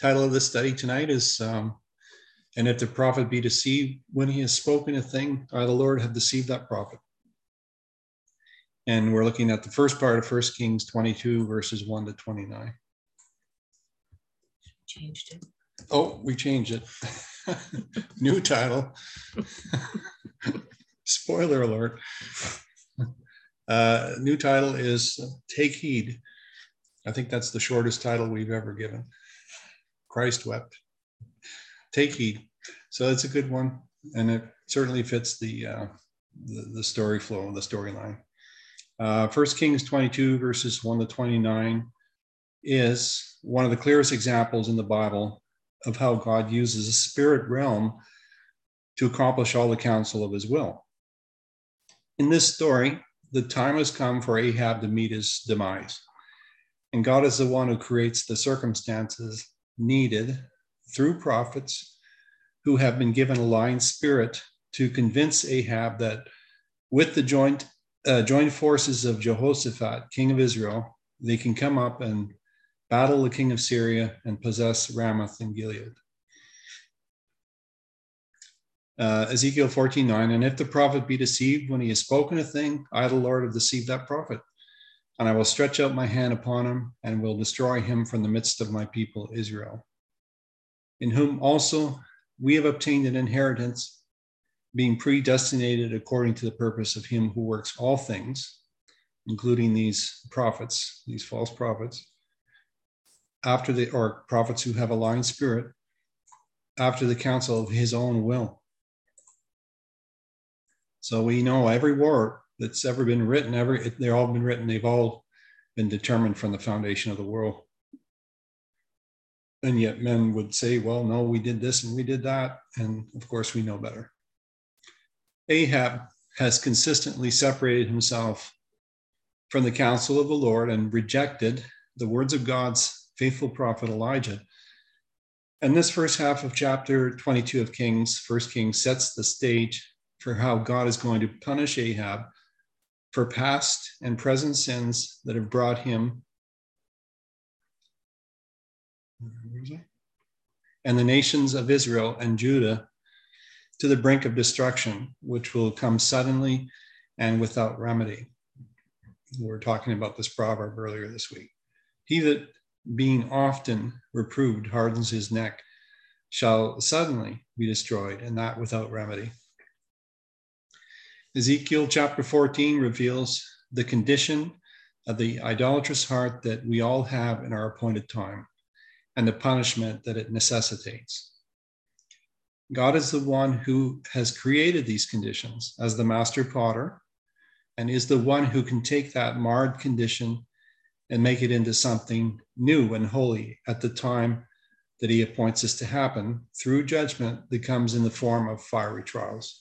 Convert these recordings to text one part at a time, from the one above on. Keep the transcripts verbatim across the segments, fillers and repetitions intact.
Title of the study tonight is, um, and if the prophet be deceived, when he has spoken a thing, I, the Lord, have deceived that prophet. And we're looking at the first part of First Kings twenty-two, verses one to twenty-nine. Changed it. Oh, we changed it. New title. Spoiler alert. Uh, new title is Take Heed. I think that's the shortest title we've ever given. Christ wept. Take heed. So it's a good one, and it certainly fits the uh, the, the story flow, the storyline. Uh, First Kings twenty-two, verses one to twenty-nine, is one of the clearest examples in the Bible of how God uses the spirit realm to accomplish all the counsel of his will. In this story, the time has come for Ahab to meet his demise. And God is the one who creates the circumstances needed through prophets who have been given a lying spirit to convince Ahab that with the joint, uh, joint forces of Jehoshaphat, king of Israel, they can come up and battle the king of Syria and possess Ramoth and Gilead. Uh, Ezekiel fourteen nine, and if the prophet be deceived when he has spoken a thing, I, the Lord, have deceived that prophet. And I will stretch out my hand upon him and will destroy him from the midst of my people Israel, in whom also we have obtained an inheritance, being predestinated according to the purpose of him who works all things, including these prophets, these false prophets, after the, or prophets who have a lying spirit, after the counsel of his own will. So we know every war that's ever been written, every they've all been written, they've all been determined from the foundation of the world. And yet men would say, well, no, we did this and we did that. And of course, we know better. Ahab has consistently separated himself from the counsel of the Lord and rejected the words of God's faithful prophet Elijah. And this first half of chapter twenty-two of Kings, First Kings, sets the stage for how God is going to punish Ahab for past and present sins that have brought him and the nations of Israel and Judah to the brink of destruction, which will come suddenly and without remedy. We were talking about this proverb earlier this week. He that being often reproved hardens his neck shall suddenly be destroyed, and that without remedy. Ezekiel chapter fourteen reveals the condition of the idolatrous heart that we all have in our appointed time and the punishment that it necessitates. God is the one who has created these conditions as the master potter and is the one who can take that marred condition and make it into something new and holy at the time that he appoints this to happen through judgment that comes in the form of fiery trials.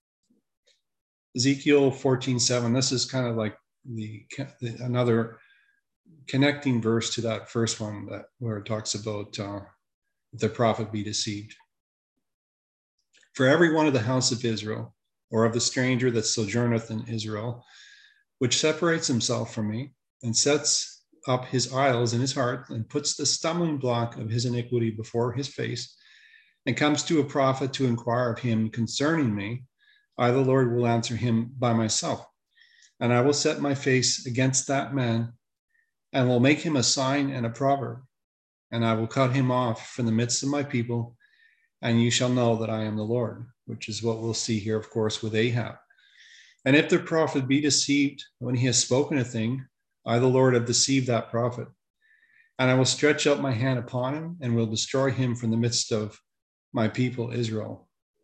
Ezekiel fourteen seven, this is kind of like the another connecting verse to that first one that where it talks about uh, the prophet be deceived. For every one of the house of Israel, or of the stranger that sojourneth in Israel, which separates himself from me and sets up his idols in his heart and puts the stumbling block of his iniquity before his face and comes to a prophet to inquire of him concerning me, I, the Lord, will answer him by myself, and I will set my face against that man and will make him a sign and a proverb, and I will cut him off from the midst of my people, and you shall know that I am the Lord, which is what we'll see here, of course, with Ahab. And if the prophet be deceived when he has spoken a thing, I, the Lord, have deceived that prophet, and I will stretch out my hand upon him and will destroy him from the midst of my people Israel.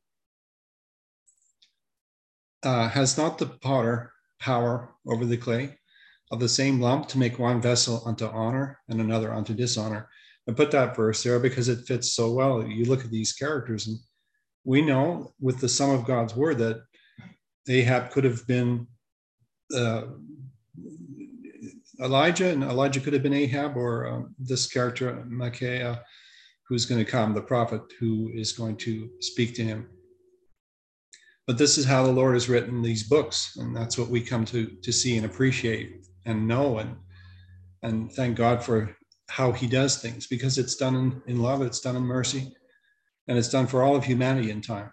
Uh, has not the potter power over the clay of the same lump to make one vessel unto honor and another unto dishonor? I put that verse there because it fits so well. You look at these characters, and we know with the sum of God's word that Ahab could have been uh, Elijah, and Elijah could have been Ahab, or um, this character, Micaiah, who's going to come, the prophet who is going to speak to him. But this is how the Lord has written these books, and that's what we come to, to see and appreciate and know, and, and thank God for how he does things, because it's done in, in love, it's done in mercy, and it's done for all of humanity in time.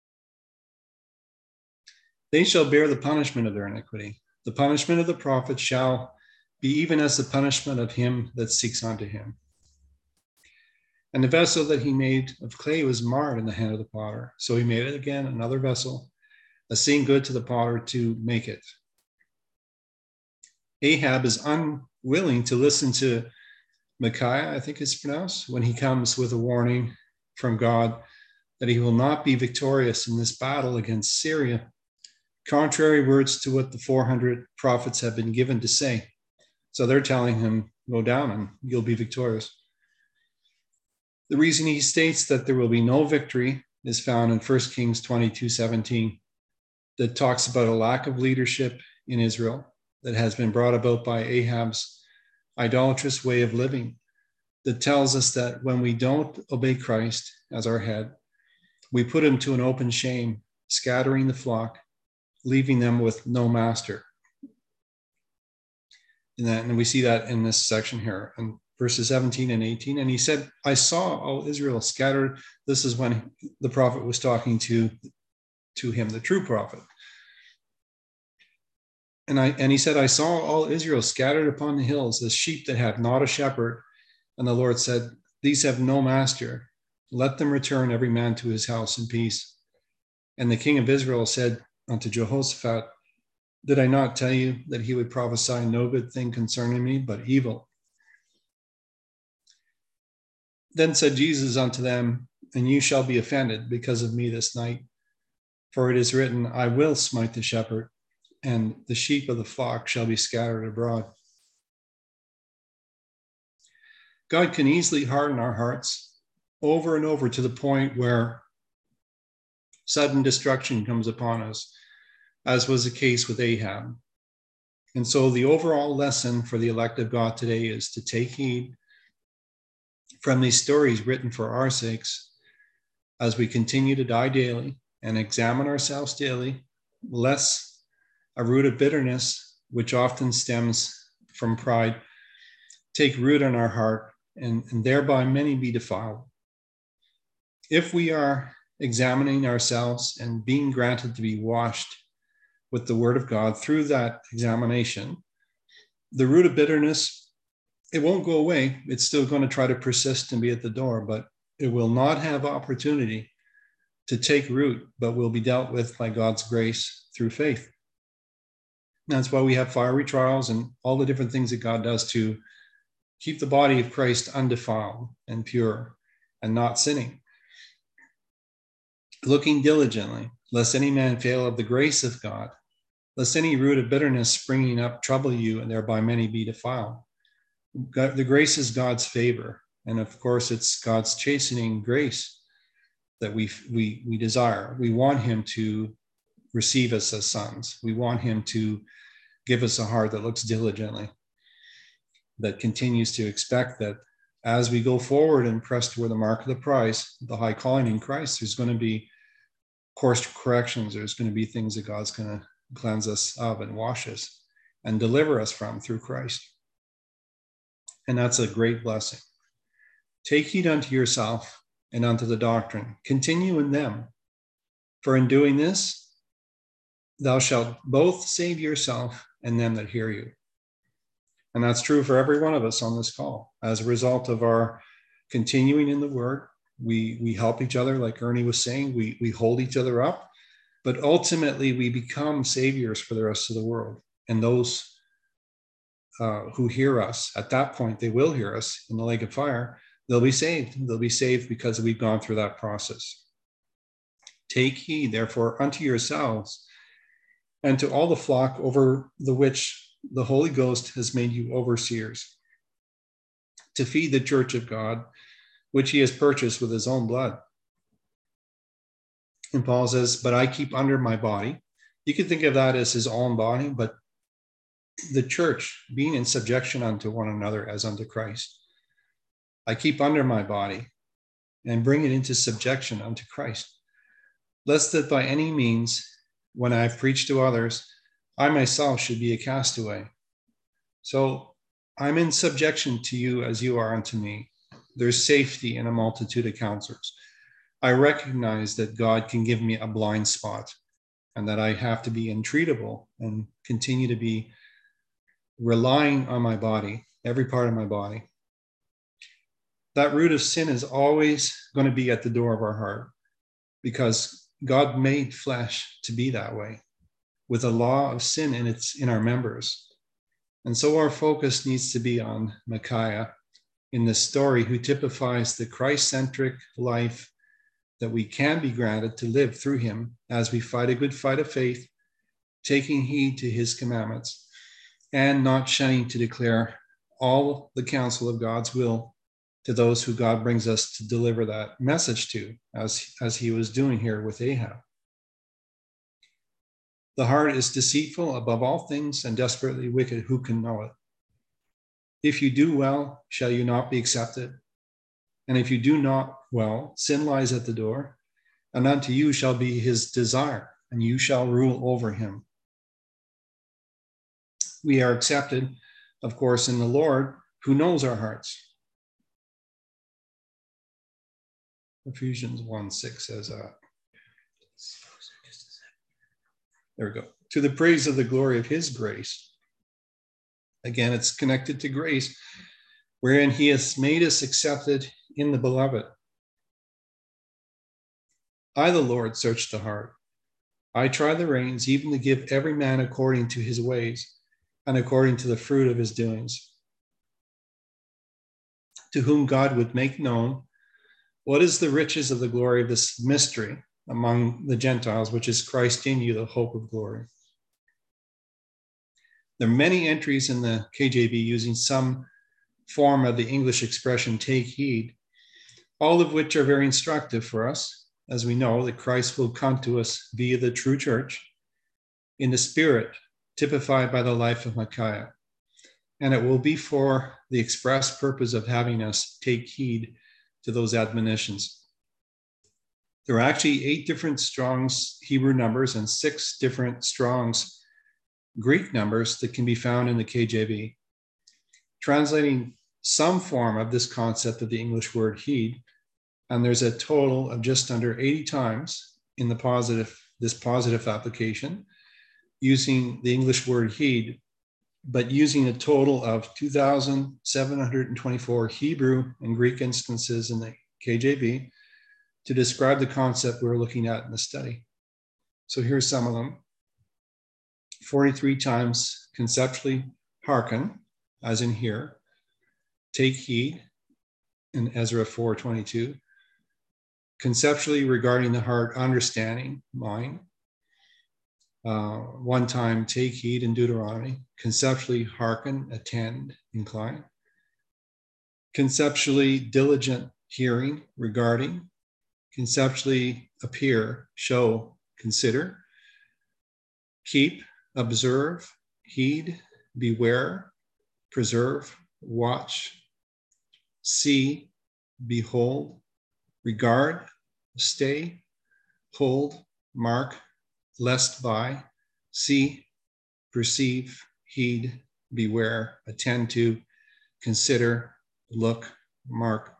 They shall bear the punishment of their iniquity. The punishment of the prophet shall be even as the punishment of him that seeks unto him. And the vessel that he made of clay was marred in the hand of the potter. So he made it again, another vessel, a seeing good to the potter to make it. Ahab is unwilling to listen to Micaiah, I think it's pronounced, when he comes with a warning from God that he will not be victorious in this battle against Syria. Contrary words to what the four hundred prophets have been given to say. So they're telling him, go down and you'll be victorious. The reason he states that there will be no victory is found in First Kings twenty-two seventeen, that talks about a lack of leadership in Israel that has been brought about by Ahab's idolatrous way of living, that tells us that when we don't obey Christ as our head, we put him to an open shame, scattering the flock, leaving them with no master. And, that, and we see that in this section here, in verses seventeen and eighteen. And he said, I saw all Israel scattered. This is when the prophet was talking to, to him, the true prophet. And, I, and he said, I saw all Israel scattered upon the hills, as sheep that have not a shepherd. And the Lord said, these have no master. Let them return every man to his house in peace. And the king of Israel said unto Jehoshaphat, did I not tell you that he would prophesy no good thing concerning me, but evil? Then said Jesus unto them, and you shall be offended because of me this night. For it is written, I will smite the shepherd, and the sheep of the flock shall be scattered abroad. God can easily harden our hearts over and over to the point where sudden destruction comes upon us, as was the case with Ahab. And so the overall lesson for the elect of God today is to take heed from these stories written for our sakes as we continue to die daily and examine ourselves daily, lest a root of bitterness, which often stems from pride, take root in our heart, and, and thereby many be defiled. If we are examining ourselves and being granted to be washed with the word of God through that examination, the root of bitterness, it won't go away. It's still going to try to persist and be at the door, but it will not have opportunity to take root, but will be dealt with by God's grace through faith. That's why we have fiery trials and all the different things that God does to keep the body of Christ undefiled and pure and not sinning. Looking diligently, lest any man fail of the grace of God, lest any root of bitterness springing up trouble you, and thereby many be defiled. God, the grace is God's favor. And of course, it's God's chastening grace that we, we, we desire. We want him to receive us as sons. We want him to give us a heart that looks diligently, that continues to expect that as we go forward and press toward the mark of the prize, the high calling in Christ, there's going to be course corrections. There's going to be things that God's going to cleanse us of and wash us and deliver us from through Christ. And that's a great blessing. Take heed unto yourself and unto the doctrine. Continue in them. For in doing this, thou shalt both save yourself and them that hear you. And that's true for every one of us on this call. As a result of our continuing in the word, we, we help each other, like Ernie was saying, we, we hold each other up, but ultimately we become saviors for the rest of the world. And those uh, who hear us, at that point, they will hear us in the lake of fire. They'll be saved. They'll be saved because we've gone through that process. Take heed, therefore, unto yourselves and to all the flock over the which the Holy Ghost has made you overseers, to feed the church of God, which he has purchased with his own blood. And Paul says, but I keep under my body. You could think of that as his own body, but the church being in subjection unto one another as unto Christ. I keep under my body and bring it into subjection unto Christ, lest that by any means, when I've preached to others, I myself should be a castaway. So I'm in subjection to you as you are unto me. There's safety in a multitude of counselors. I recognize that God can give me a blind spot and that I have to be intreatable and continue to be relying on my body, every part of my body. That root of sin is always going to be at the door of our heart because God made flesh to be that way with a law of sin in its in our members. And so our focus needs to be on Micaiah in this story, who typifies the Christ-centric life that we can be granted to live through him as we fight a good fight of faith, taking heed to his commandments and not shunning to declare all the counsel of God's will to those who God brings us to deliver that message to, as, as he was doing here with Ahab. The heart is deceitful above all things and desperately wicked. Who can know it? If you do well, shall you not be accepted? And if you do not well, sin lies at the door, and unto you shall be his desire, and you shall rule over him. We are accepted, of course, in the Lord, who knows our hearts. Ephesians one six says that. There we go. To the praise of the glory of his grace. Again, it's connected to grace, wherein he has made us accepted in the beloved. I, the Lord, search the heart. I try the reins, even to give every man according to his ways and according to the fruit of his doings. To whom God would make known what is the riches of the glory of this mystery among the Gentiles, which is Christ in you, the hope of glory. There are many entries in the K J V using some form of the English expression, take heed, all of which are very instructive for us, as we know that Christ will come to us via the true church in the spirit, typified by the life of Micaiah. And it will be for the express purpose of having us take heed to those admonitions. There are actually eight different Strong's Hebrew numbers and six different Strong's Greek numbers that can be found in the K J V, translating some form of this concept of the English word heed. And there's a total of just under eighty times in the positive, this positive application, using the English word heed, but using a total of two thousand seven hundred twenty-four Hebrew and Greek instances in the K J V to describe the concept we're looking at in the study. So here's some of them. forty-three times conceptually hearken, as in here. Take heed in Ezra four twenty-two. Conceptually regarding the heart, understanding, mind. Uh, one time, take heed in Deuteronomy. Conceptually hearken, attend, incline. Conceptually diligent hearing, regarding. Conceptually appear, show, consider. Keep, observe, heed, beware, preserve, watch, see, behold, regard, stay, hold, mark, lest by, see, perceive, heed, beware, attend to, consider, look, mark.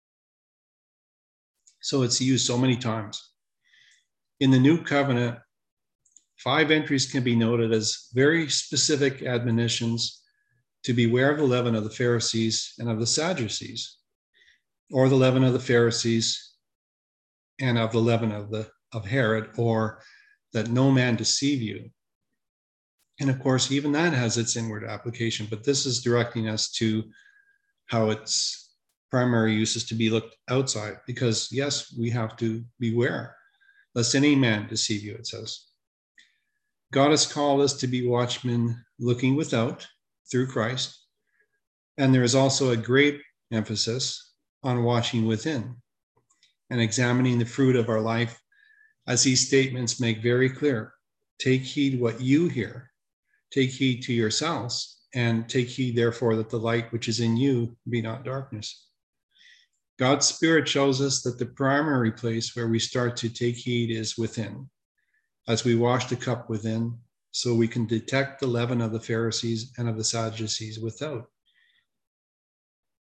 So it's used so many times. In the New Covenant, five entries can be noted as very specific admonitions to beware of the leaven of the Pharisees and of the Sadducees, or the leaven of the Pharisees and of the leaven of, the, of Herod, or that no man deceive you. And of course, even that has its inward application, but this is directing us to how its primary use is to be looked outside, because yes, we have to beware lest any man deceive you, it says. God has called us to be watchmen looking without through Christ. And there is also a great emphasis on watching within and examining the fruit of our life, as these statements make very clear. Take heed what you hear. Take heed to yourselves, and take heed, therefore, that the light which is in you be not darkness. God's Spirit shows us that the primary place where we start to take heed is within, as we wash the cup within, so we can detect the leaven of the Pharisees and of the Sadducees without.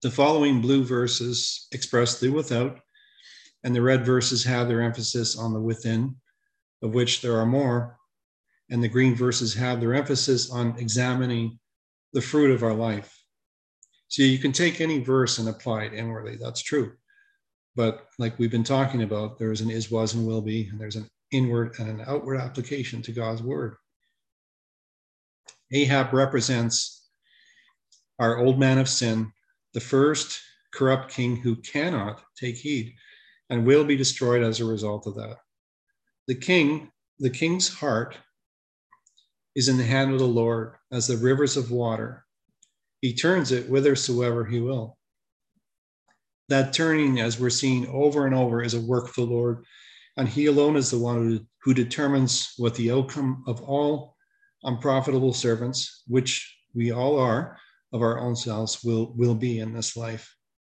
The following blue verses express the without, and the red verses have their emphasis on the within, of which there are more, and the green verses have their emphasis on examining the fruit of our life. So you can take any verse and apply it inwardly, that's true. But like we've been talking about, there's an is, was, and will be, and there's an inward and an outward application to God's word. Ahab represents our old man of sin, the first corrupt king who cannot take heed and will be destroyed as a result of that. The king, the king's heart is in the hand of the Lord as the rivers of water. He turns it whithersoever he will. That turning, as we're seeing over and over, is a work of the Lord, and he alone is the one who, who determines what the outcome of all unprofitable servants, which we all are, of our own selves, will, will be in this life.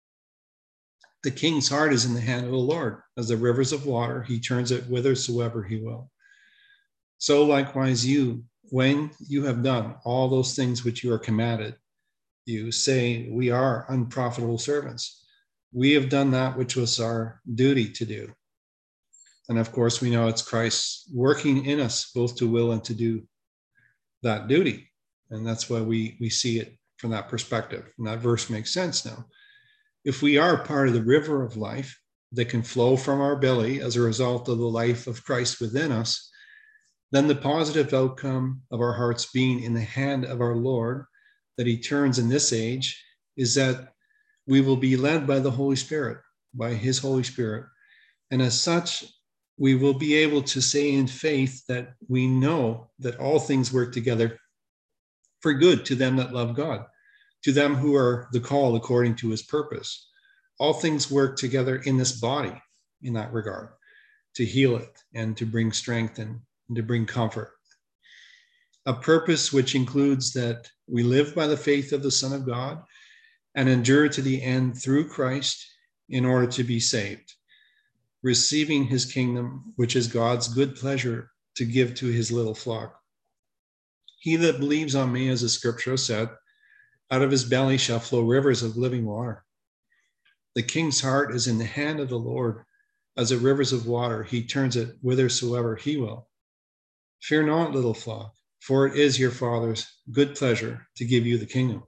The king's heart is in the hand of the Lord. As the rivers of water, he turns it whithersoever he will. So likewise you, when you have done all those things which you are commanded, you say, we are unprofitable servants. We have done that which was our duty to do. And of course, we know it's Christ working in us both to will and to do that duty. And that's why we, we see it from that perspective. And that verse makes sense now. If we are part of the river of life that can flow from our belly as a result of the life of Christ within us, then the positive outcome of our hearts being in the hand of our Lord that he turns in this age is that we will be led by the Holy Spirit, by his Holy Spirit. And as such, we will be able to say in faith that we know that all things work together for good to them that love God, to them who are the called according to his purpose. All things work together in this body in that regard, to heal it and to bring strength and, and to bring comfort. A purpose which includes that we live by the faith of the Son of God and endure to the end through Christ in order to be saved, receiving his kingdom, which is God's good pleasure to give to his little flock. He that believes on me, as the scripture said, out of his belly shall flow rivers of living water. The king's heart is in the hand of the Lord. As the rivers of water, he turns it whithersoever he will. Fear not, little flock, for it is your Father's good pleasure to give you the kingdom.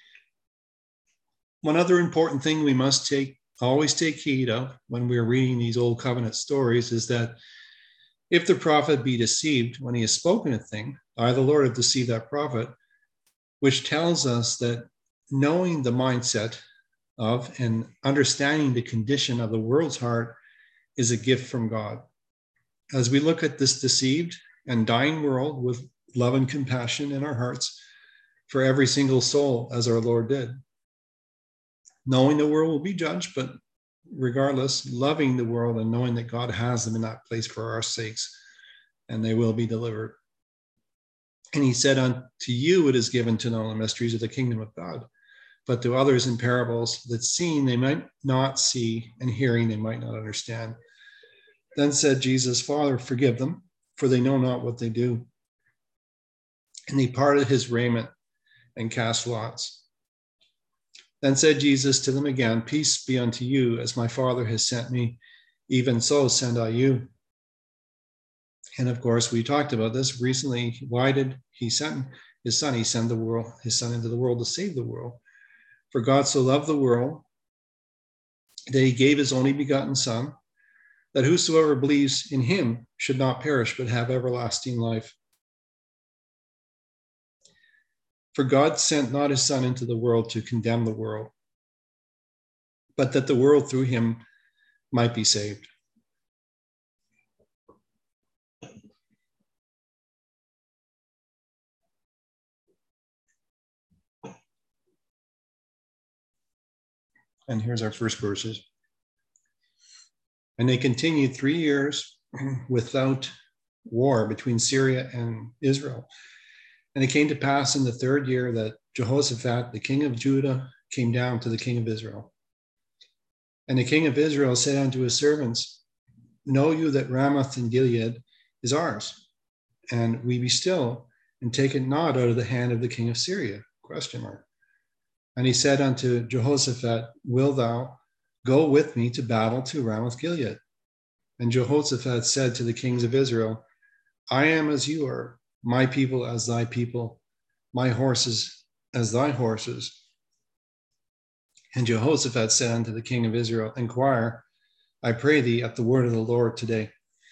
One other important thing we must take, always take heed of when we're reading these old covenant stories is that if the prophet be deceived when he has spoken a thing, I, the Lord, have deceived that prophet, which tells us that knowing the mindset of and understanding the condition of the world's heart is a gift from God. As we look at this deceived and dying world with love and compassion in our hearts for every single soul, as our Lord did, knowing the world will be judged, but regardless, loving the world and knowing that God has them in that place for our sakes, and they will be delivered. And he said, unto you it is given to know the mysteries of the kingdom of God, but to others in parables, that seeing they might not see, and hearing they might not understand. Then said Jesus, Father, forgive them, for they know not what they do. And he parted his raiment and cast lots. Then said Jesus to them again, peace be unto you, as my Father has sent me, even so send I you. And of course, we talked about this recently. Why did he send his son? He sent the world, his son into the world to save the world. For God so loved the world that he gave his only begotten Son, that whosoever believes in him should not perish, but have everlasting life. For God sent not his Son into the world to condemn the world, but that the world through him might be saved. And here's our first verses. And they continued three years without war between Syria and Israel. And it came to pass in the third year that Jehoshaphat, the king of Judah, came down to the king of Israel. And the king of Israel said unto his servants, know you that Ramoth in Gilead is ours, and we be still, and take it not out of the hand of the king of Syria? Question mark. And he said unto Jehoshaphat, Will thou go with me to battle to Ramoth Gilead? And Jehoshaphat said to the kings of Israel, I am as you are, my people as thy people, my horses as thy horses. And Jehoshaphat said unto the king of Israel, Inquire, I pray thee, at the word of the Lord today.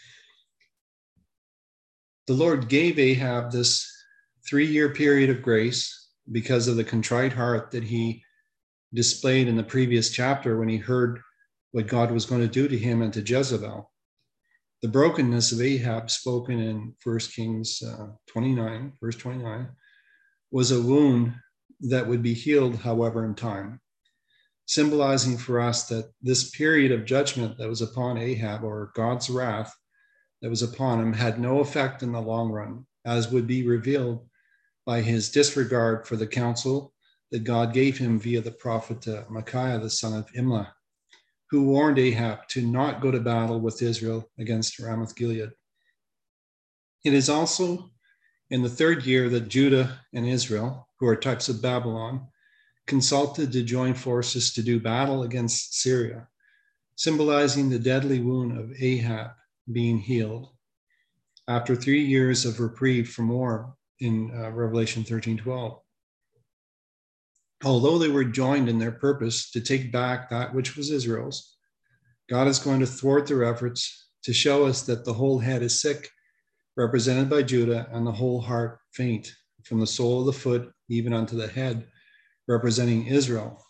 The Lord gave Ahab this three-year period of grace because of the contrite heart that he displayed in the previous chapter when he heard what God was going to do to him and to Jezebel. The brokenness of Ahab, spoken in First Kings uh, twenty-nine, verse twenty-nine, was a wound that would be healed, however, in time, symbolizing for us that this period of judgment that was upon Ahab, or God's wrath that was upon him, had no effect in the long run, as would be revealed by his disregard for the counsel that God gave him via the prophet uh, Micaiah, the son of Imlah, who warned Ahab to not go to battle with Israel against Ramoth Gilead. It is also in the third year that Judah and Israel, who are types of Babylon, consulted to join forces to do battle against Syria, symbolizing the deadly wound of Ahab being healed after three years of reprieve from war in uh, Revelation thirteen twelve. Although they were joined in their purpose to take back that which was Israel's, God is going to thwart their efforts to show us that the whole head is sick, represented by Judah, and the whole heart faint, from the sole of the foot even unto the head, representing Israel.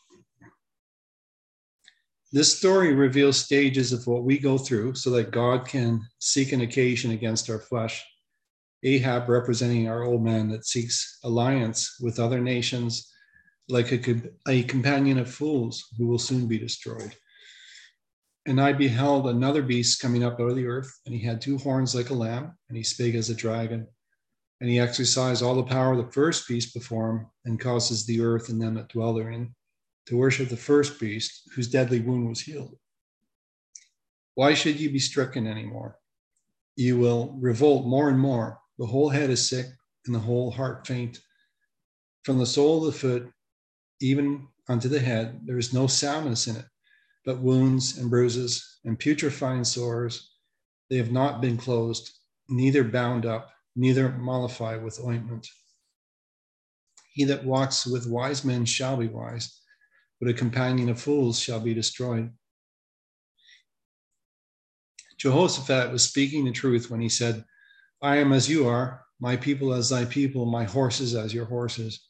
This story reveals stages of what we go through so that God can seek an occasion against our flesh. Ahab representing our old man that seeks alliance with other nations, like a, a companion of fools who will soon be destroyed. And I beheld another beast coming up out of the earth, and he had two horns like a lamb, and he spake as a dragon. And he exercised all the power of the first beast before him, and causes the earth and them that dwell therein to worship the first beast, whose deadly wound was healed. Why should you be stricken anymore? You will revolt more and more. The whole head is sick, and the whole heart faint. From the sole of the foot even unto the head, there is no soundness in it, but wounds and bruises and putrefying sores. They have not been closed, neither bound up, neither mollified with ointment. He that walks with wise men shall be wise, but a companion of fools shall be destroyed. Jehoshaphat was speaking the truth when he said, I am as you are, my people as thy people, my horses as your horses.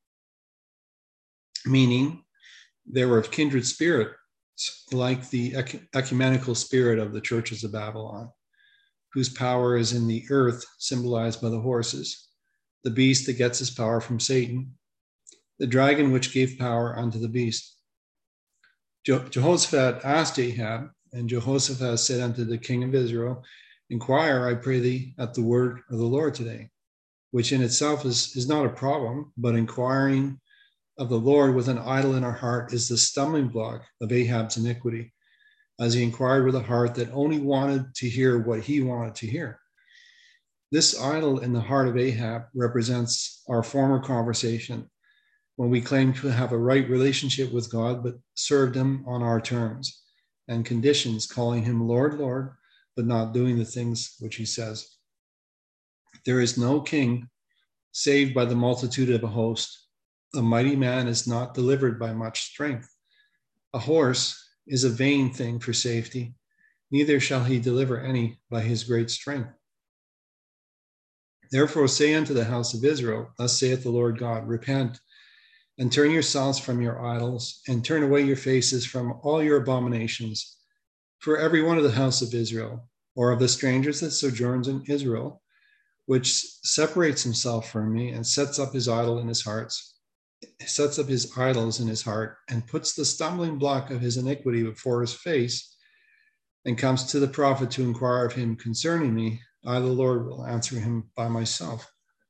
Meaning, they were of kindred spirit, like the ecumenical spirit of the churches of Babylon, whose power is in the earth, symbolized by the horses, the beast that gets his power from Satan, the dragon which gave power unto the beast. Je- Jehoshaphat asked Ahab, and Jehoshaphat said unto the king of Israel, Inquire, I pray thee, at the word of the Lord today, which in itself is, is not a problem, but inquiring of the Lord with an idol in our heart is the stumbling block of Ahab's iniquity, as he inquired with a heart that only wanted to hear what he wanted to hear. This idol in the heart of Ahab represents our former conversation, when we claimed to have a right relationship with God, but served him on our terms and conditions, calling him Lord, Lord, but not doing the things which he says. There is no king saved by the multitude of a host. A mighty man is not delivered by much strength. A horse is a vain thing for safety, neither shall he deliver any by his great strength. Therefore say unto the house of Israel, Thus saith the Lord God, Repent, and turn yourselves from your idols, and turn away your faces from all your abominations. For every one of the house of Israel, or of the strangers that sojourns in Israel, which separates himself from me and sets up his idol in his hearts, sets up his idols in his heart, and puts the stumbling block of his iniquity before his face, and comes to the prophet to inquire of him concerning me, I, the Lord, will answer him by myself.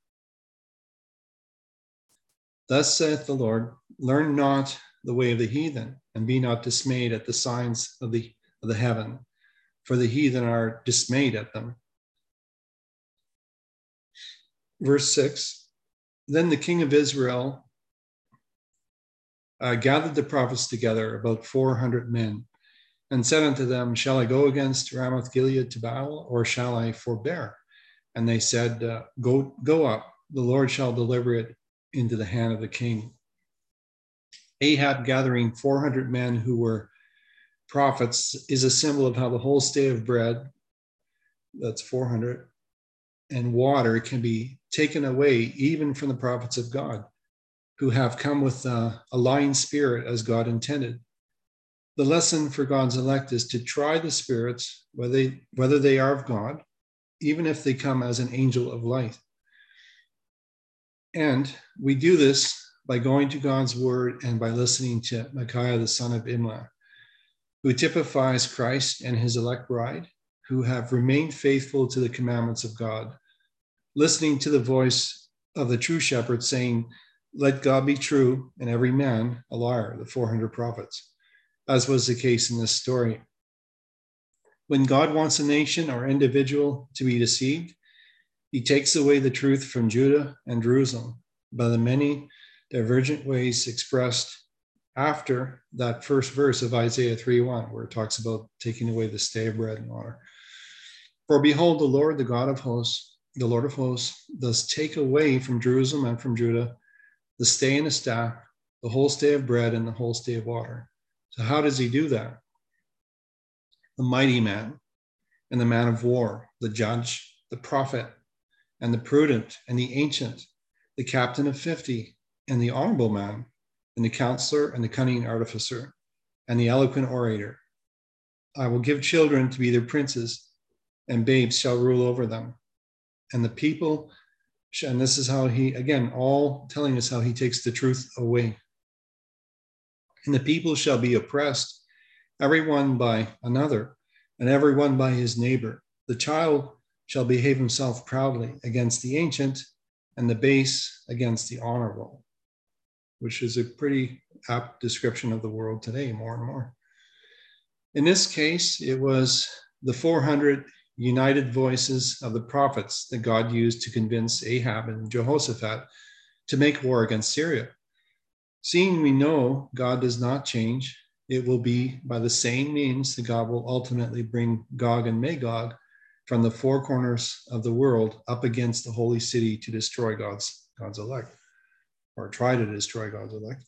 Thus saith the Lord, learn not the way of the heathen, and be not dismayed at the signs of the, of the heaven, for the heathen are dismayed at them. Verse six, then the king of Israel uh, gathered the prophets together, about four hundred men, and said unto them, shall I go against Ramoth Gilead to battle, or shall I forbear? And they said, uh, go, go up, the Lord shall deliver it into the hand of the king. Ahab gathering four hundred men who were prophets is a symbol of how the whole stave of bread, that's four hundred, and water can be taken away even from the prophets of God, who have come with uh, a lying spirit as God intended. The lesson for God's elect is to try the spirits, whether they, whether they are of God, even if they come as an angel of light. And we do this by going to God's word and by listening to Micaiah, the son of Imlah, who typifies Christ and his elect bride, who have remained faithful to the commandments of God, listening to the voice of the true shepherd saying, let God be true and every man a liar, the four hundred prophets, as was the case in this story. When God wants a nation or individual to be deceived, he takes away the truth from Judah and Jerusalem by the many divergent ways expressed after that first verse of Isaiah three one, where it talks about taking away the stay of bread and water. For behold, the Lord, the God of hosts, the Lord of hosts, does take away from Jerusalem and from Judah the stay and the staff, the whole stay of bread and the whole stay of water. So how does he do that? The mighty man and the man of war, the judge, the prophet, and the prudent and the ancient, the captain of fifty, and the honorable man, and the counselor and the cunning artificer, and the eloquent orator. I will give children to be their princes, and babes shall rule over them. And the people, and this is how he, again, all telling us how he takes the truth away. And the people shall be oppressed, every one by another, and every one by his neighbor. The child shall behave himself proudly against the ancient, and the base against the honorable, which is a pretty apt description of the world today, more and more. In this case, it was the four hundred united voices of the prophets that God used to convince Ahab and Jehoshaphat to make war against Syria. Seeing we know God does not change, it will be by the same means that God will ultimately bring Gog and Magog from the four corners of the world up against the holy city to destroy God's, God's elect, or try to destroy God's elect.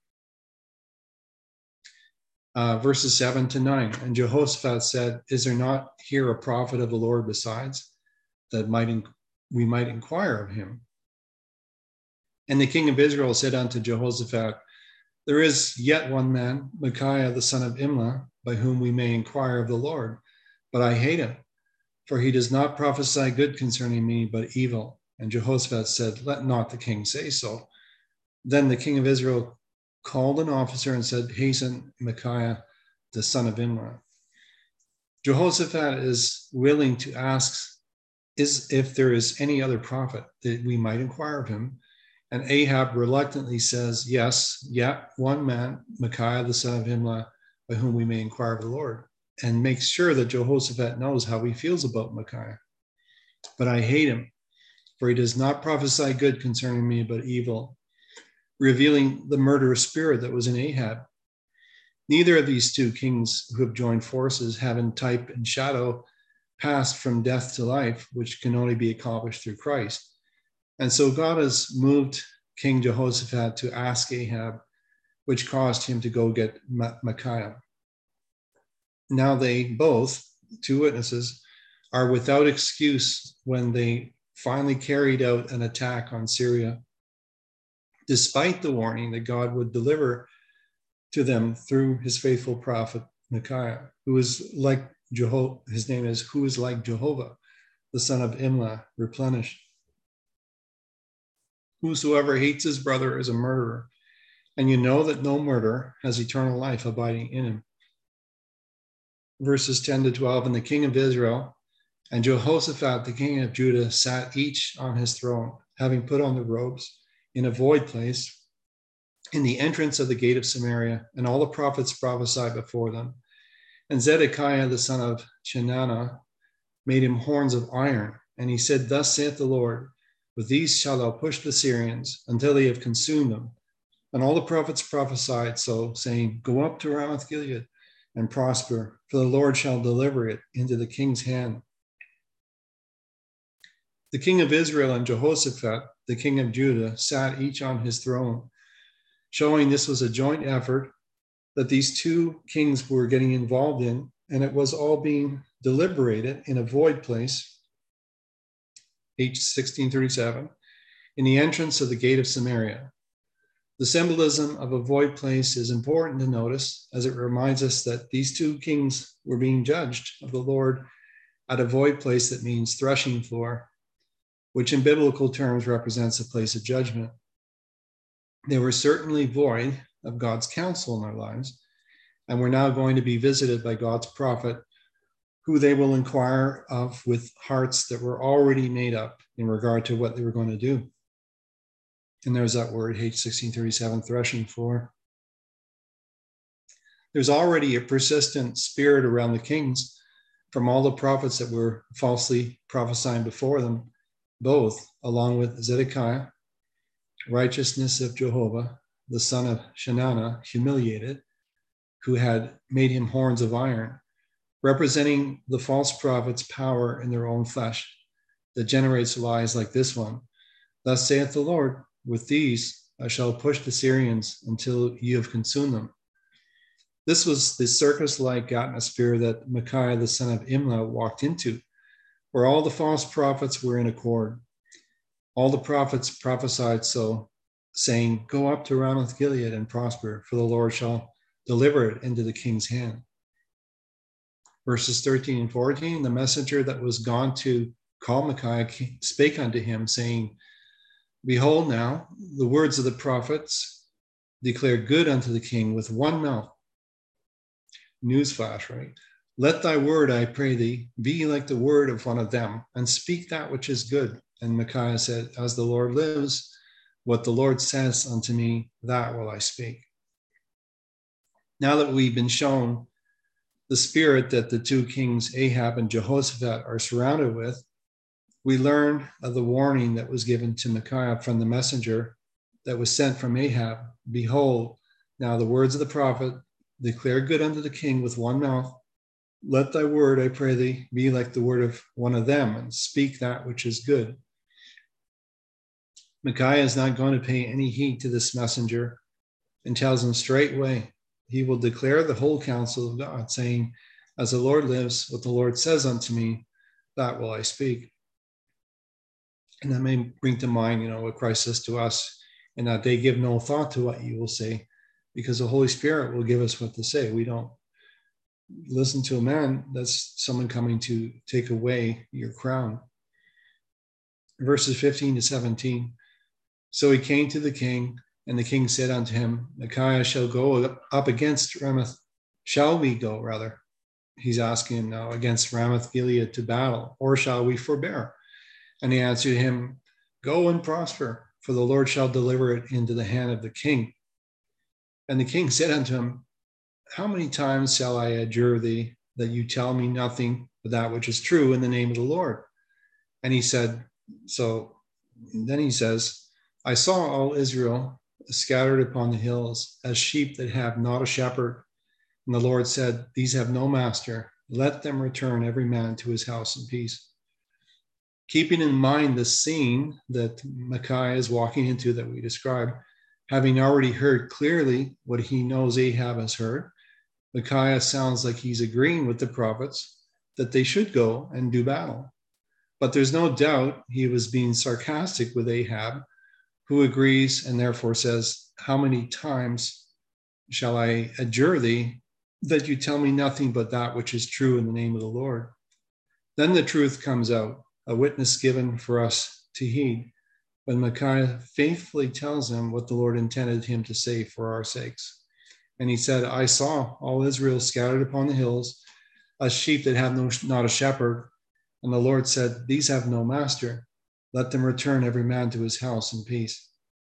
Uh, verses seven to nine. And Jehoshaphat said, is there not here a prophet of the Lord besides, that might in, we might inquire of him? And the king of Israel said unto Jehoshaphat, there is yet one man, Micaiah the son of Imlah, by whom we may inquire of the Lord, but I hate him, for he does not prophesy good concerning me, but evil. And Jehoshaphat said, let not the king say so. Then the king of Israel called an officer and said, hasten Micaiah, the son of Imlah. Jehoshaphat is willing to ask is if there is any other prophet that we might inquire of him. And Ahab reluctantly says, yes, yeah, one man, Micaiah, the son of Imlah, by whom we may inquire of the Lord, and makes sure that Jehoshaphat knows how he feels about Micaiah. But I hate him, for he does not prophesy good concerning me, but evil, revealing the murderous spirit that was in Ahab. Neither of these two kings who have joined forces have in type and shadow passed from death to life, which can only be accomplished through Christ. And so God has moved King Jehoshaphat to ask Ahab, which caused him to go get Micaiah. Now they both, two witnesses, are without excuse when they finally carried out an attack on Syria, despite the warning that God would deliver to them through his faithful prophet Micaiah, who is like Jehovah, his name is, who is like Jehovah, the son of Imlah, replenished. Whosoever hates his brother is a murderer, and you know that no murderer has eternal life abiding in him. Verses ten to twelve, and the king of Israel and Jehoshaphat, the king of Judah, sat each on his throne, having put on the robes in a void place in the entrance of the gate of Samaria, and all the prophets prophesied before them. And Zedekiah, the son of Chenaanah, made him horns of iron, and he said, thus saith the Lord, with these shalt thou push the Syrians until they have consumed them. And all the prophets prophesied so, saying, Go up to Ramoth Gilead and prosper, for the Lord shall deliver it into the king's hand. The king of Israel and Jehoshaphat, the king of Judah, sat each on his throne, showing this was a joint effort that these two kings were getting involved in, and it was all being deliberated in a void place, H sixteen thirty-seven, in the entrance of the gate of Samaria. The symbolism of a void place is important to notice, as it reminds us that these two kings were being judged of the Lord at a void place that means threshing floor, which in biblical terms represents a place of judgment. They were certainly void of God's counsel in their lives, and were now going to be visited by God's prophet, who they will inquire of with hearts that were already made up in regard to what they were going to do. And there's that word, H sixteen thirty-seven, threshing floor. There's already a persistent spirit around the kings from all the prophets that were falsely prophesying before them, both along with Zedekiah, righteousness of Jehovah, the son of Shenanah, humiliated, who had made him horns of iron, representing the false prophet's power in their own flesh that generates lies like this one. Thus saith the Lord, with these I shall push the Syrians until you have consumed them. This was the circus-like atmosphere that Micaiah, the son of Imlah, walked into, where all the false prophets were in accord. All the prophets prophesied so, saying, Go up to Ramoth Gilead and prosper, for the Lord shall deliver it into the king's hand. Verses thirteen and fourteen, the messenger that was gone to call Micaiah spake unto him, saying, Behold now, the words of the prophets declare good unto the king with one mouth. Newsflash, right? Let thy word, I pray thee, be like the word of one of them, and speak that which is good. And Micaiah said, As the Lord lives, what the Lord says unto me, that will I speak. Now that we've been shown the spirit that the two kings, Ahab and Jehoshaphat, are surrounded with, we learn of the warning that was given to Micaiah from the messenger that was sent from Ahab. Behold, now the words of the prophet declare good unto the king with one mouth. Let thy word, I pray thee, be like the word of one of them, and speak that which is good. Micaiah is not going to pay any heed to this messenger and tells him straightway he will declare the whole counsel of God, saying, As the Lord lives, what the Lord says unto me, that will I speak. And that may bring to mind, you know, what Christ says to us, in that day give no thought to what you will say, because the Holy Spirit will give us what to say. We don't listen to a man, that's someone coming to take away your crown. Verses fifteen to seventeen. So he came to the king, and the king said unto him, Micaiah shall go up against Ramoth. Shall we go, rather? He's asking now, against Ramoth Gilead to battle, or shall we forbear? And he answered him, Go and prosper, for the Lord shall deliver it into the hand of the king. And the king said unto him, How many times shall I adjure thee that you tell me nothing but that which is true in the name of the Lord? And he said, so then he says, I saw all Israel scattered upon the hills as sheep that have not a shepherd. And the Lord said, These have no master. Let them return every man to his house in peace. Keeping in mind the scene that Micaiah is walking into that we described, having already heard clearly what he knows Ahab has heard, Micaiah sounds like he's agreeing with the prophets that they should go and do battle. But there's no doubt he was being sarcastic with Ahab, who agrees and therefore says, How many times shall I adjure thee that you tell me nothing but that which is true in the name of the Lord? Then the truth comes out, a witness given for us to heed, when Micaiah faithfully tells him what the Lord intended him to say for our sakes. And he said, I saw all Israel scattered upon the hills, as sheep that have no, not a shepherd. And the Lord said, These have no master. Let them return every man to his house in peace.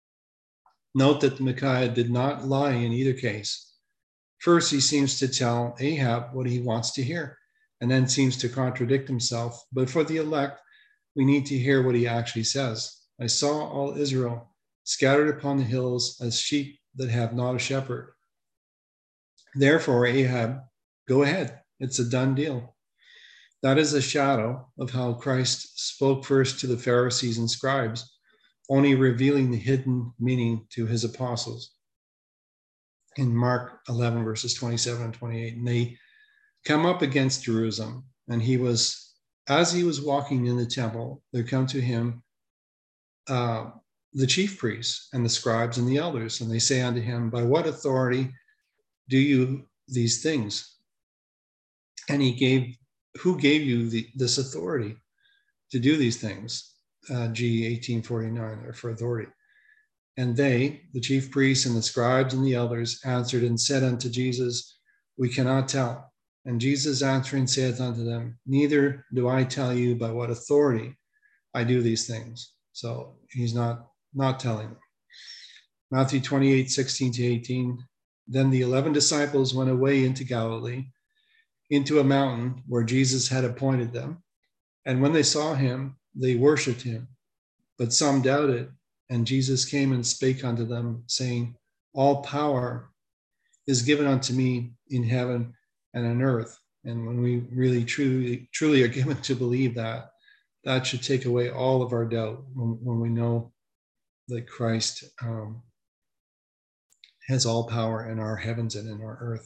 Note that Micaiah did not lie in either case. First, he seems to tell Ahab what he wants to hear, and then seems to contradict himself. But for the elect, we need to hear what he actually says. I saw all Israel scattered upon the hills as sheep that have not a shepherd. Therefore, Ahab, go ahead. It's a done deal. That is a shadow of how Christ spoke first to the Pharisees and scribes, only revealing the hidden meaning to his apostles. In Mark eleven, verses twenty-seven and twenty-eight, and they come up against Jerusalem, and he was, as he was walking in the temple, there come to him uh, the chief priests and the scribes and the elders, and they say unto him, by what authority do you these things? And he gave, who gave you the, this authority to do these things? Uh, G eighteen forty-nine, or for authority. And they, the chief priests and the scribes and the elders, answered and said unto Jesus, we cannot tell. And Jesus answering saith unto them, neither do I tell you by what authority I do these things. So he's not, not telling them. Matthew twenty-eight, sixteen to eighteen. Then the eleven disciples went away into Galilee, into a mountain where Jesus had appointed them. And when they saw him, they worshipped him. But some doubted. And Jesus came and spake unto them, saying, all power is given unto me in heaven and on earth. And when we really truly, truly are given to believe that, that should take away all of our doubt when, when we know that Christ um, has all power in our heavens and in our earth.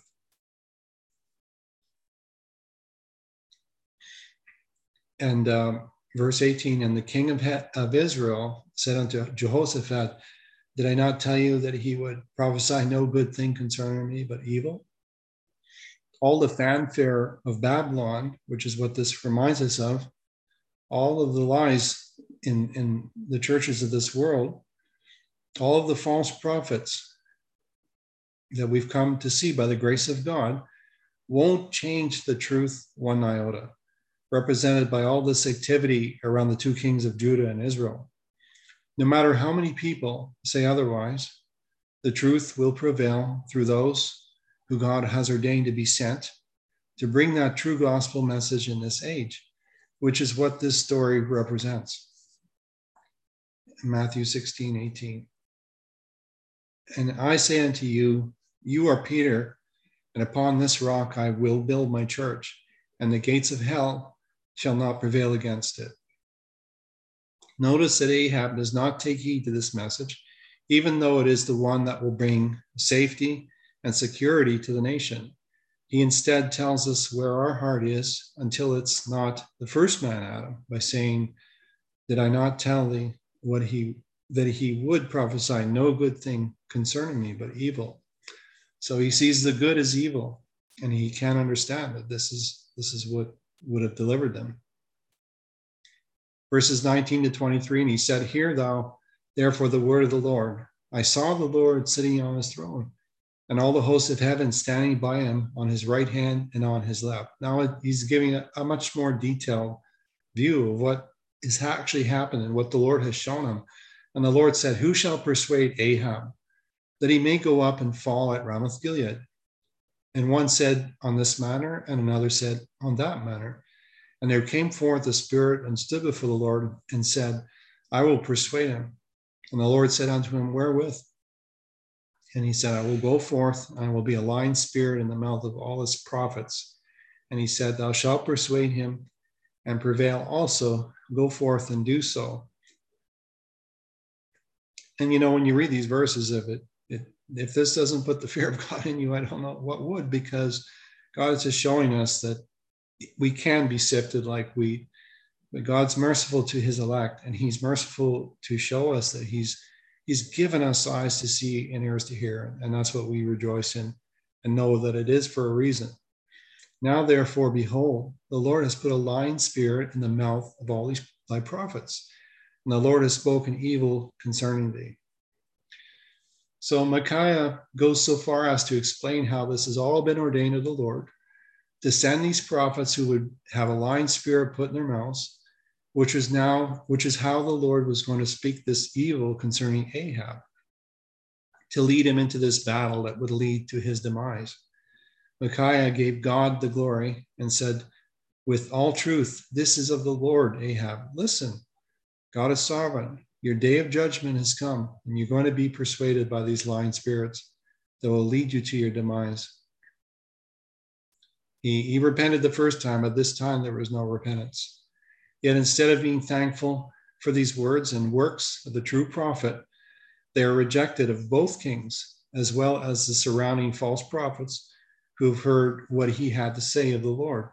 And um, verse eighteen, and the king of, of Israel said unto Jehoshaphat, did I not tell you that he would prophesy no good thing concerning me, but evil? All the fanfare of Babylon, which is what this reminds us of, all of the lies in, in the churches of this world, all of the false prophets that we've come to see by the grace of God, won't change the truth one iota, represented by all this activity around the two kings of Judah and Israel. No matter how many people say otherwise, the truth will prevail through those who God has ordained to be sent to bring that true gospel message in this age, which is what this story represents. Matthew sixteen, eighteen. And I say unto you, you are Peter, and upon this rock I will build my church, and the gates of hell shall not prevail against it. Notice that Ahab does not take heed to this message, even though it is the one that will bring safety and security to the nation. He instead tells us where our heart is until it's not the first man, Adam, by saying, did I not tell thee what he that he would prophesy no good thing concerning me, but evil? So he sees the good as evil, and he can't understand that this is this is what would have delivered them. Verses nineteen to twenty-three, and he said, hear thou therefore the word of the Lord. I saw the Lord sitting on his throne, and all the hosts of heaven standing by him on his right hand and on his left. Now he's giving a, a much more detailed view of what is actually happening, what the Lord has shown him. And the Lord said, who shall persuade Ahab that he may go up and fall at Ramoth Gilead? And one said on this manner, and another said on that manner. And there came forth a spirit and stood before the Lord and said, I will persuade him. And the Lord said unto him, wherewith? And he said, I will go forth, and I will be a lying spirit in the mouth of all his prophets. And he said, thou shalt persuade him and prevail also. Go forth and do so. And you know, when you read these verses, if it, it if this doesn't put the fear of God in you, I don't know what would, because God is just showing us that we can be sifted like wheat, but God's merciful to his elect, and he's merciful to show us that he's he's given us eyes to see and ears to hear, and that's what we rejoice in and know that it is for a reason. Now, therefore, behold, the Lord has put a lying spirit in the mouth of all these thy prophets, and the Lord has spoken evil concerning thee. So Micaiah goes so far as to explain how this has all been ordained of the Lord, to send these prophets who would have a lying spirit put in their mouths, which is now, which is how the Lord was going to speak this evil concerning Ahab, to lead him into this battle that would lead to his demise. Micaiah gave God the glory and said, with all truth, this is of the Lord, Ahab. Listen, God is sovereign. Your day of judgment has come, and you're going to be persuaded by these lying spirits that will lead you to your demise. He, he repented the first time, but this time there was no repentance. Yet instead of being thankful for these words and works of the true prophet, they are rejected of both kings, as well as the surrounding false prophets who have heard what he had to say of the Lord.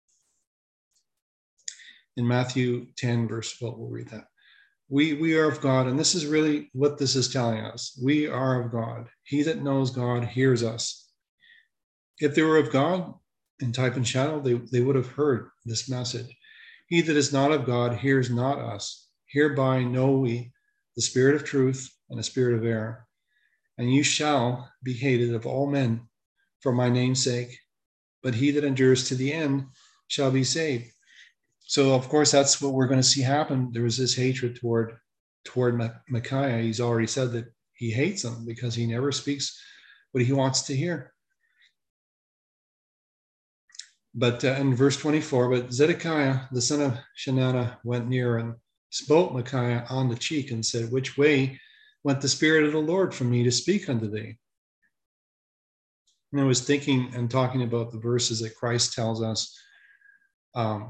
In Matthew ten, verse twelve, we'll read that. We, we are of God, and this is really what this is telling us. We are of God. He that knows God hears us. If they were of God, in type and shadow, they, they would have heard this message. He that is not of God hears not us. Hereby know we the spirit of truth and the spirit of error. And you shall be hated of all men for my name's sake, but he that endures to the end shall be saved. So, of course, that's what we're going to see happen. There was this hatred toward, toward Micaiah. He's already said that he hates him because he never speaks what he wants to hear. But uh, in verse twenty-four, but Zedekiah, the son of Chenaanah, went near and smote Micaiah on the cheek and said, which way went the Spirit of the Lord from me to speak unto thee? And I was thinking and talking about the verses that Christ tells us um,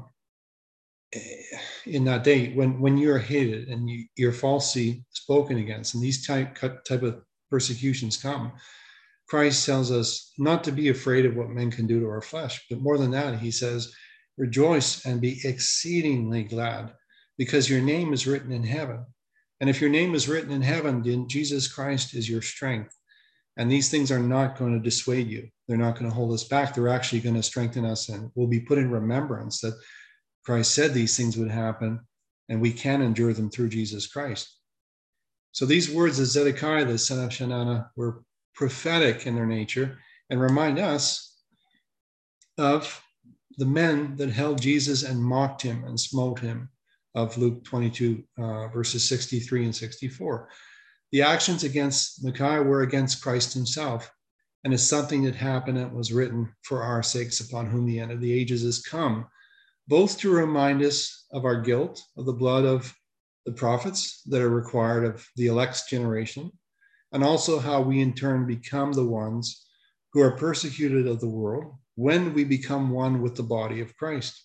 in that day, when, when you're hated and you, you're falsely spoken against, and these type, type of persecutions come, Christ tells us not to be afraid of what men can do to our flesh, but more than that, he says, rejoice and be exceedingly glad, because your name is written in heaven. And if your name is written in heaven, then Jesus Christ is your strength. And these things are not going to dissuade you. They're not going to hold us back. They're actually going to strengthen us, and we'll be put in remembrance that Christ said these things would happen, and we can endure them through Jesus Christ. So these words of Zedekiah, the son of Chenaanah, were prophetic in their nature and remind us of the men that held Jesus and mocked him and smote him, of Luke twenty-two, uh, verses sixty-three and sixty-four. The actions against Micaiah were against Christ himself, and it's something that happened and was written for our sakes, upon whom the end of the ages has come, both to remind us of our guilt, of the blood of the prophets that are required of the elect's generation, and also how we in turn become the ones who are persecuted of the world when we become one with the body of Christ.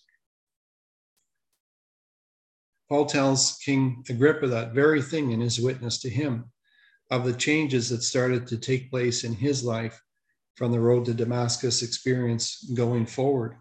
Paul tells King Agrippa that very thing in his witness to him, of the changes that started to take place in his life from the road to Damascus experience going forward.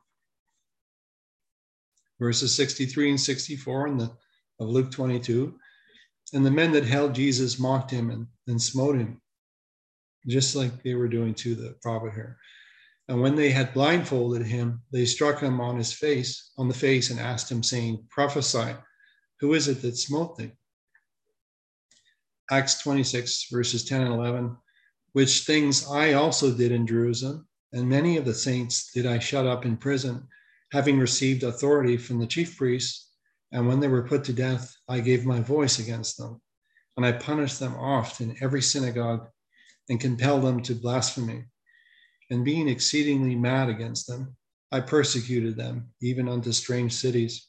Verses sixty-three and sixty-four in the, of Luke twenty-two, and the men that held Jesus mocked him and, and smote him, just like they were doing to the prophet here. And when they had blindfolded him, they struck him on his face, on the face, and asked him, saying, prophesy, who is it that smote thee? Acts twenty-six, verses ten and eleven, which things I also did in Jerusalem, and many of the saints did I shut up in prison, having received authority from the chief priests. And when they were put to death, I gave my voice against them. And I punished them oft in every synagogue, and compelled them to blasphemy. And being exceedingly mad against them, I persecuted them, even unto strange cities.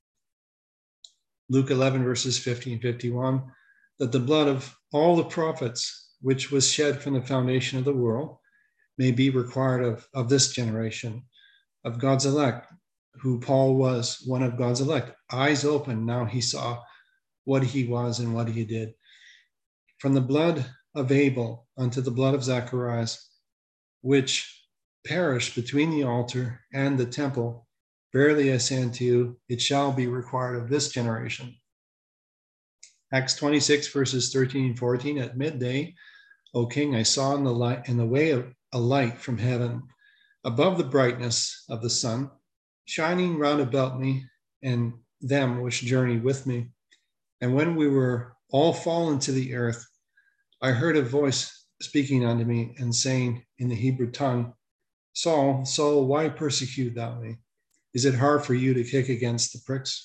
Luke eleven, verses fifty and fifty-one, that the blood of all the prophets, which was shed from the foundation of the world, may be required of, of this generation, of God's elect, who Paul was one of God's elect. Eyes open, now he saw what he was and what he did. From the blood of Abel unto the blood of Zacharias, which perished between the altar and the temple, verily I say unto you, it shall be required of this generation. Acts twenty-six, verses thirteen and fourteen, at midday, O king, I saw in the light, in the way of a light from heaven, above the brightness of the sun, shining round about me and them which journeyed with me. And when we were all fallen to the earth, I heard a voice speaking unto me and saying in the Hebrew tongue, Saul, Saul, why persecute thou me? Is it hard for you to kick against the pricks?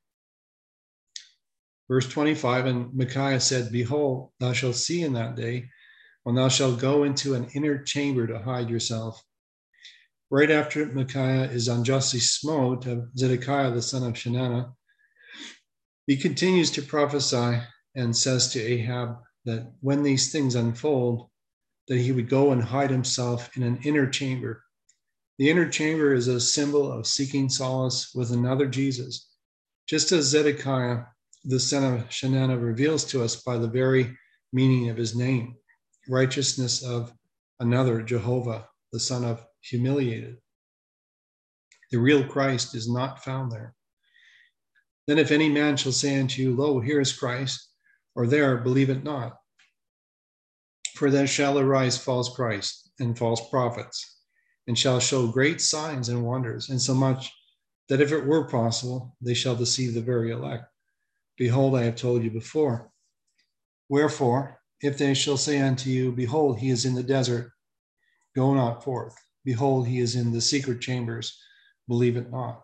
Verse twenty-five, and Micaiah said, behold, thou shalt see in that day, when thou shalt go into an inner chamber to hide yourself. Right after Micaiah is unjustly smote of Zedekiah, the son of Chenaanah, he continues to prophesy and says to Ahab that when these things unfold, that he would go and hide himself in an inner chamber. The inner chamber is a symbol of seeking solace with another Jesus, just as Zedekiah, the son of Shenanah, reveals to us by the very meaning of his name, righteousness of another Jehovah, the son of humiliated. The real Christ is not found there. Then if any man shall say unto you, lo, here is Christ, or there, believe it not. For there shall arise false Christs and false prophets, and shall show great signs and wonders, insomuch that if it were possible, they shall deceive the very elect. Behold, I have told you before. Wherefore, if they shall say unto you, behold, he is in the desert, go not forth. Behold, he is in the secret chambers, believe it not.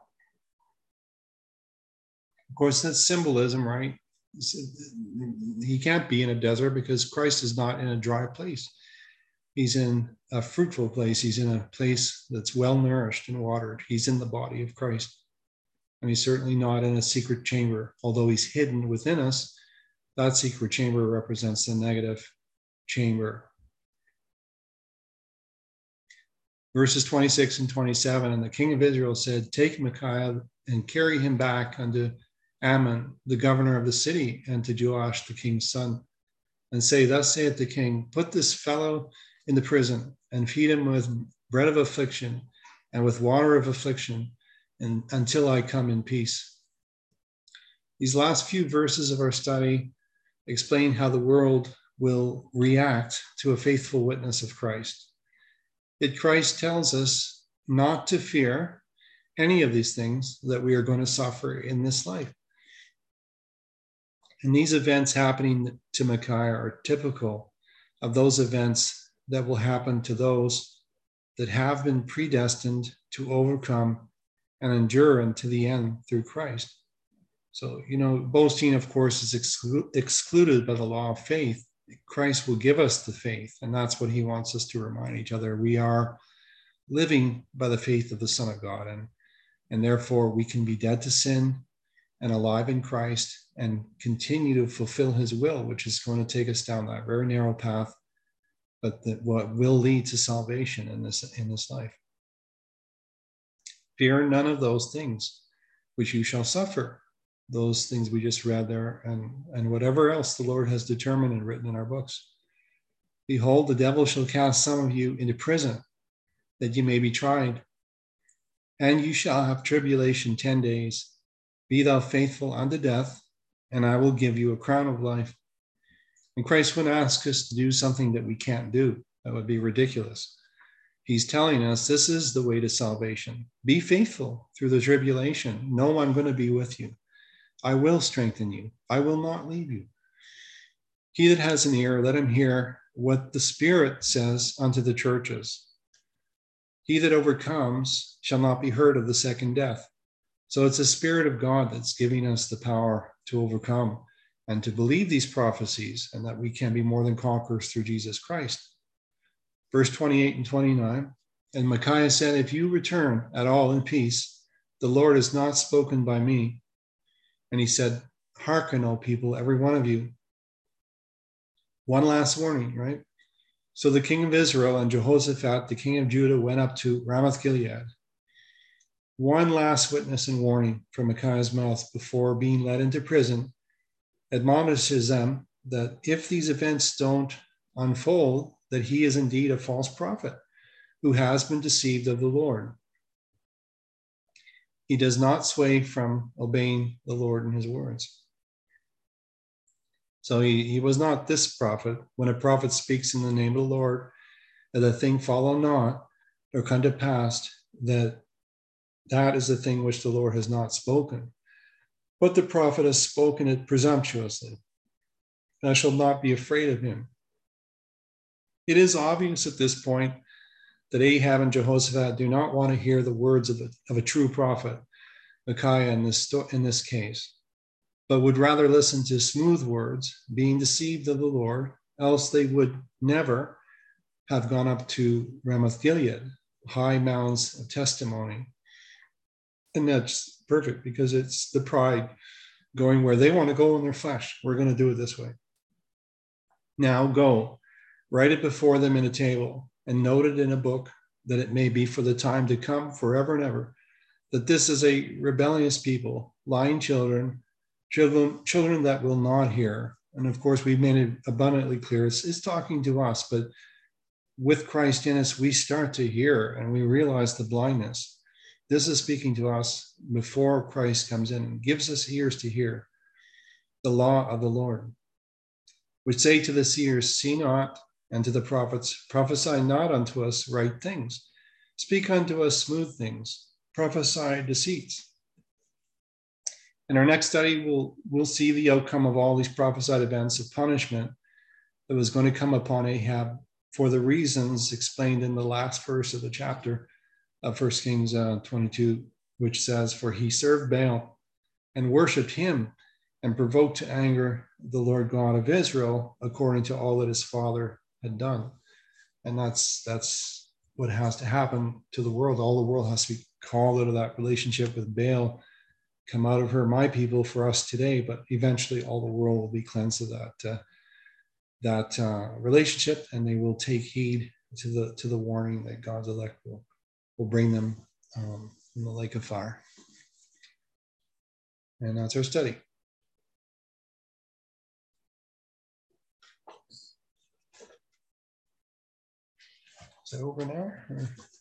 Of course, that's symbolism, right? He can't be in a desert because Christ is not in a dry place. He's in a fruitful place. He's in a place that's well nourished and watered. He's in the body of Christ. And he's certainly not in a secret chamber, although he's hidden within us. That secret chamber represents the negative chamber. Verses twenty-six and twenty-seven, and the king of Israel said, take Micaiah and carry him back unto Ammon, the governor of the city, and to Joash, the king's son, and say, thus saith the king, put this fellow in the prison and feed him with bread of affliction and with water of affliction, and until I come in peace. These last few verses of our study explain how the world will react to a faithful witness of Christ. Yet Christ tells us not to fear any of these things that we are going to suffer in this life. And these events happening to Micaiah are typical of those events that will happen to those that have been predestined to overcome and endure unto the end through Christ. So, you know, boasting, of course, is exclu- excluded by the law of faith. Christ will give us the faith, and that's what he wants us to remind each other. We are living by the faith of the Son of God, and, and therefore we can be dead to sin and alive in Christ and continue to fulfill his will, which is going to take us down that very narrow path, but that what will lead to salvation in this, in this life. Fear none of those things which you shall suffer. Those things we just read there, and, and whatever else the Lord has determined and written in our books. Behold, the devil shall cast some of you into prison, that you may be tried. And you shall have tribulation ten days. Be thou faithful unto death, and I will give you a crown of life. And Christ wouldn't ask us to do something that we can't do. That would be ridiculous. He's telling us this is the way to salvation. Be faithful through the tribulation. No, I'm going to be with you. I will strengthen you. I will not leave you. He that has an ear, let him hear what the Spirit says unto the churches. He that overcomes shall not be hurt of the second death. So it's the Spirit of God that's giving us the power to overcome and to believe these prophecies, and that we can be more than conquerors through Jesus Christ. Verse twenty-eight and twenty-nine, and Micaiah said, if you return at all in peace, the Lord has not spoken by me. And he said, hearken, O people, every one of you. One last warning, right? So the king of Israel and Jehoshaphat, the king of Judah, went up to Ramoth Gilead. One last witness and warning from Micaiah's mouth before being led into prison admonishes them that if these events don't unfold, that he is indeed a false prophet who has been deceived of the Lord. He does not sway from obeying the Lord in his words. So he, he was not this prophet. When a prophet speaks in the name of the Lord, that the thing follow not or come to pass, that that is the thing which the Lord has not spoken. But the prophet has spoken it presumptuously. I shall not be afraid of him. It is obvious at this point that Ahab and Jehoshaphat do not want to hear the words of a, of a true prophet, Micaiah in this, in this case, but would rather listen to smooth words, being deceived of the Lord, else they would never have gone up to Ramoth Gilead, high mounds of testimony. And that's perfect because it's the pride going where they want to go in their flesh. We're going to do it this way. Now go, write it before them in a table, and note it in a book, that it may be for the time to come, forever and ever, that this is a rebellious people, lying children, children, children that will not hear. And of course, we've made it abundantly clear, it's, it's talking to us, but with Christ in us, we start to hear and we realize the blindness. This is speaking to us before Christ comes in and gives us ears to hear the law of the Lord, which say to the seers, see not, and to the prophets, prophesy not unto us right things. Speak unto us smooth things, prophesy deceits. In our next study, we'll, we'll see the outcome of all these prophesied events of punishment that was going to come upon Ahab for the reasons explained in the last verse of the chapter of First Kings uh, twenty-two, which says, for he served Baal and worshipped him and provoked to anger the Lord God of Israel according to all that his father had done. And that's that's what has to happen to the world. All the world has to be called out of that relationship with Baal, come out of her, my people, for us today, but eventually all the world will be cleansed of that uh, that uh, relationship, and they will take heed to the to the warning that God's elect will, will bring them um, in the lake of fire. And that's our study. Is that over now? Or?